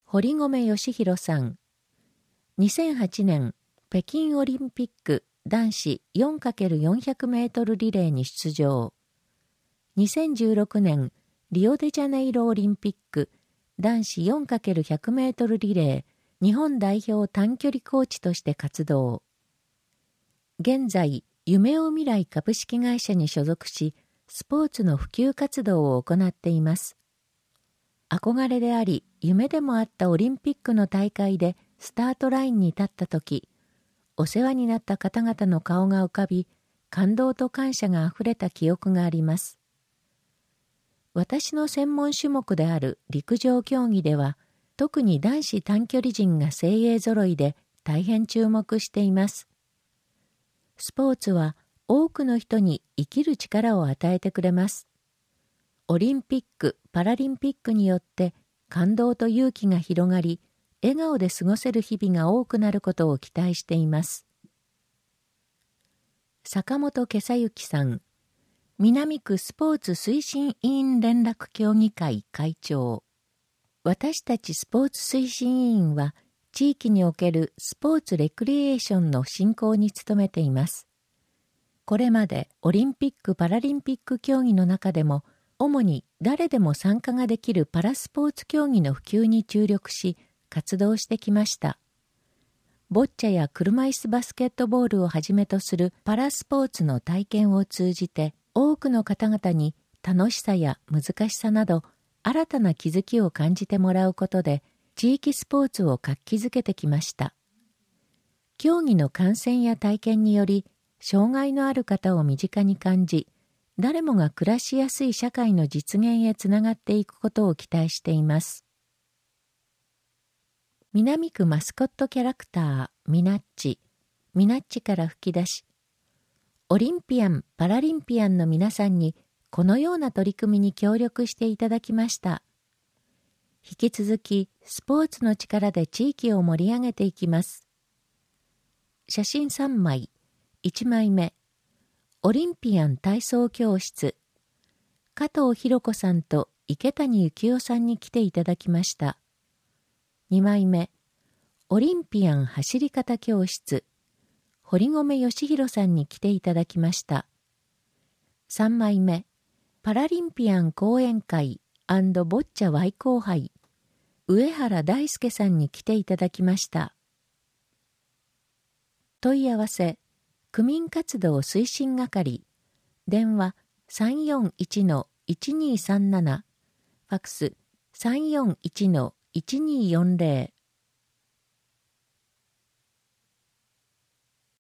堀米義弘さん。2008年北京オリンピック男子 4×400 メートルリレーに出場。2016年リオデジャネイロオリンピック男子 4×100 メートルリレー日本代表短距離コーチとして活動。現在、夢追う未来株式会社に所属し、スポーツの普及活動を行っています。憧れであり、夢でもあったオリンピックの大会でスタートラインに立ったとき、お世話になった方々の顔が浮かび、感動と感謝があふれた記憶があります。私の専門種目である陸上競技では、特に男子短距離陣が精鋭揃いで大変注目しています。スポーツは多くの人に生きる力を与えてくれます。オリンピック・パラリンピックによって感動と勇気が広がり、笑顔で過ごせる日々が多くなることを期待しています。坂本圭之さん、南区スポーツ推進委員連絡協議会会長。私たちスポーツ推進委員は、地域におけるスポーツレクリエーションの振興に努めています。これまでオリンピック・パラリンピック競技の中でも、主に誰でも参加ができるパラスポーツ競技の普及に注力し、活動してきました。ボッチャや車椅子バスケットボールをはじめとするパラスポーツの体験を通じて、多くの方々に楽しさや難しさなど、新たな気づきを感じてもらうことで、地域スポーツを活気づけてきました。競技の観戦や体験により、障害のある方を身近に感じ、誰もが暮らしやすい社会の実現へつながっていくことを期待しています。南区マスコットキャラクター、ミナッチから吹き出し、オリンピアン・パラリンピアンの皆さんにこのような取り組みに協力していただきました。引き続きスポーツの力で地域を盛り上げていきます。写真3枚、1枚目、オリンピアン体操教室、加藤博子さんと池谷幸雄さんに来ていただきました。2枚目、オリンピアン走り方教室、堀米義弘さんに来ていただきました。3枚目、パラリンピアン講演会&ボッチャ Y 交杯、上原大輔さんに来ていただきました。問い合わせ、区民活動推進係、電話 341-1237、ファクス 341-1240